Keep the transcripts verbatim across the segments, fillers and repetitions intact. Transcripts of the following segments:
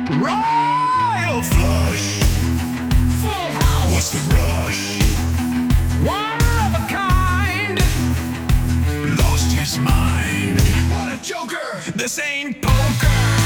Royal flush. Full house. What's the rush? One of a kind. Lost his mind. What a joker. This ain't poker.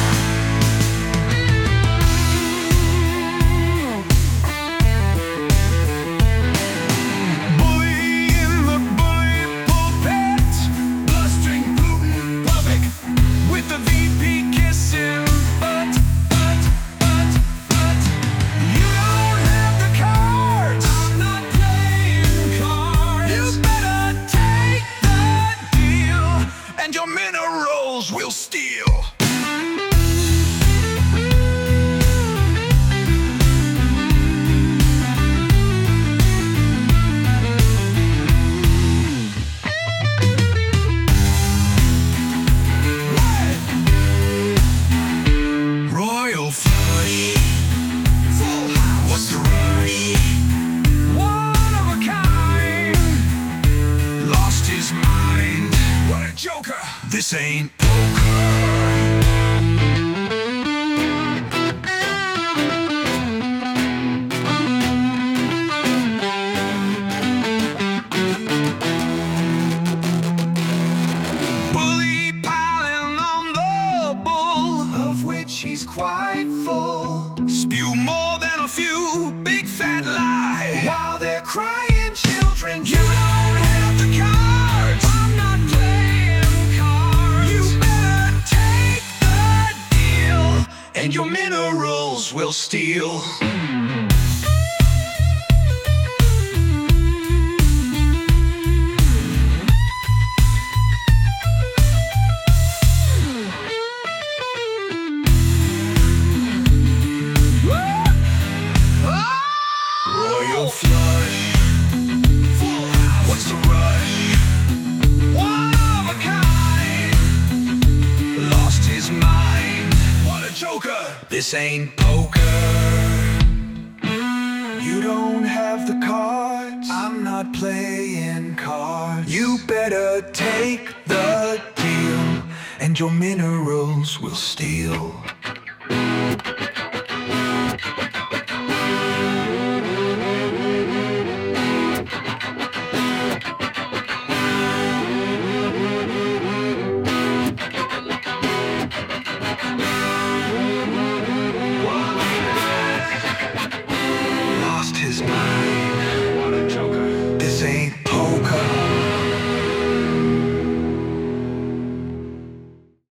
Your minerals will steal. Royal flush. Full house. What's the rush? One of a kind. Lost his mind. What a joker. This ain't poker. Bully piling on the bull, of which he's quite full. Spew more than a few big fat lies, while they're crying children. You don't have the cards. I'm not playing cards. You better take the deal, and your minerals will steal. Royal flush. Full house. What's the rush? One of a kind. Lost his mind. What a joker. This ain't poker. You don't have the cards. I'm not playing cards. You better take the deal, and your minerals will steal.